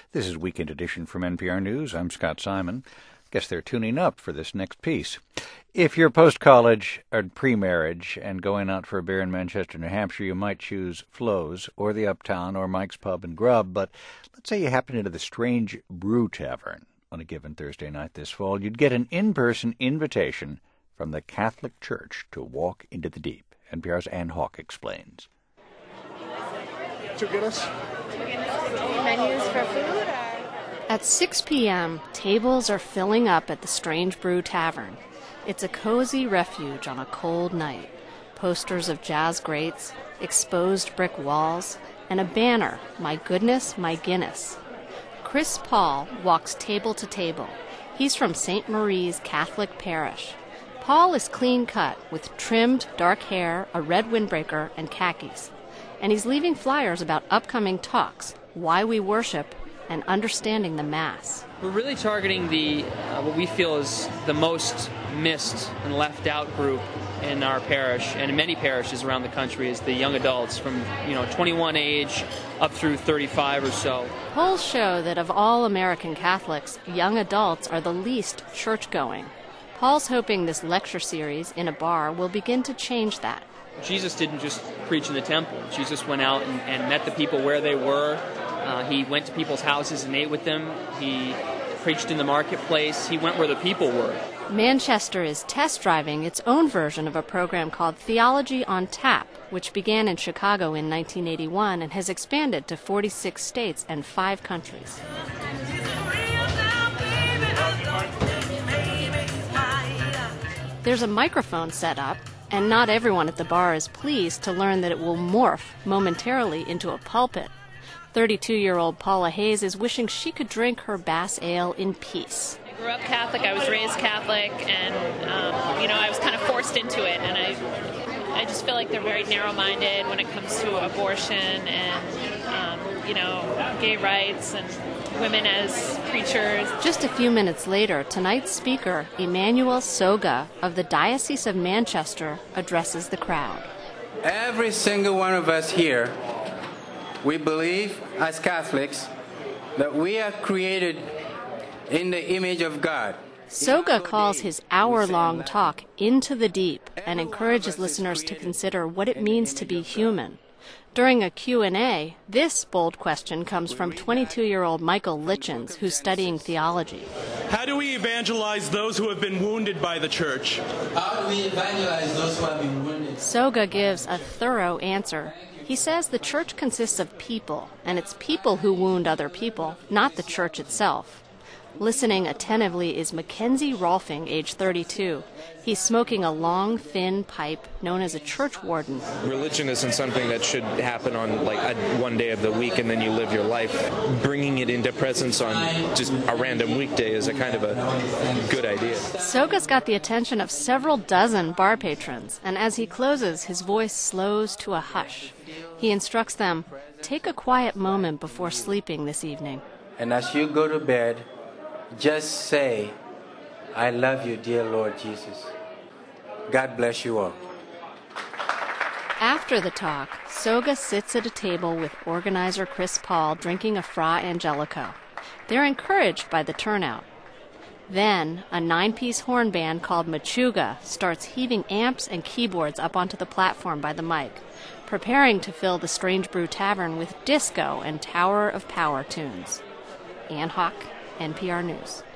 This is Weekend Edition from NPR News. I'm Scott Simon. Guess they're tuning up for this next piece. If you're post-college or pre-marriage and going out for a beer in Manchester, New Hampshire, you might choose Flo's or the Uptown or Mike's Pub and Grub. But let's say you happen into the Strange Brew Tavern on a given Thursday night this fall. You'd get an in-person invitation from the Catholic Church to walk into the deep. NPR's Ann Hawk explains. Two Guinness. Menus for food? At 6 p.m., tables are filling up at the Strange Brew Tavern. It's a cozy refuge on a cold night. Posters of jazz greats, exposed brick walls, and a banner, "My Goodness, My Guinness." Chris Paul walks table to table. He's from St. Marie's Catholic Parish. Paul is clean-cut with trimmed dark hair, a red windbreaker, and khakis. And he's leaving flyers about upcoming talks, why we worship, and understanding the Mass. We're really targeting the what we feel is the most missed and left out group in our parish and in many parishes around the country is the young adults from 21 age up through 35 or so. Polls show that of all American Catholics, young adults are the least church-going. Paul's hoping this lecture series in a bar will begin to change that. Jesus didn't just preach in the temple. Jesus went out and met the people where they were. He went to people's houses and ate with them. He preached in the marketplace. He went where the people were. Manchester is test driving its own version of a program called Theology on Tap, which began in Chicago in 1981 and has expanded to 46 states and 5 countries. There's a microphone set up, and not everyone at the bar is pleased to learn that it will morph momentarily into a pulpit. 32-year-old Paula Hayes is wishing she could drink her Bass Ale in peace. I grew up Catholic. I was raised Catholic, and I was kind of forced into it. And I just feel like they're very narrow-minded when it comes to abortion and gay rights and women as preachers. Just a few minutes later, tonight's speaker, Emmanuel Soga of the Diocese of Manchester, addresses the crowd. Every single one of us here, we believe as Catholics that we are created in the image of God. Soga calls his hour-long talk Into the Deep and encourages listeners to consider what it means to be human. During a Q&A, this bold question comes from 22-year-old Michael Litchens, who's studying theology. How do we evangelize those who have been wounded by the church? How do we evangelize those who have been wounded? Soga gives a thorough answer. He says the church consists of people, and it's people who wound other people, not the church itself. Listening attentively is Mackenzie Rolfing, age 32. He's smoking a long, thin pipe known as a church warden. Religion isn't something that should happen on one day of the week and then you live your life. Bringing it into presence on just a random weekday is a kind of a good idea. Soga's got the attention of several dozen bar patrons, and as he closes, his voice slows to a hush. He instructs them, take a quiet moment before sleeping this evening. And as you go to bed, just say, I love you, dear Lord Jesus. God bless you all. After the talk, Soga sits at a table with organizer Chris Paul drinking a Fra Angelico. They're encouraged by the turnout. Then, a 9-piece horn band called Machuga starts heaving amps and keyboards up onto the platform by the mic, preparing to fill the Strange Brew Tavern with disco and Tower of Power tunes. Ann Hawk, NPR News.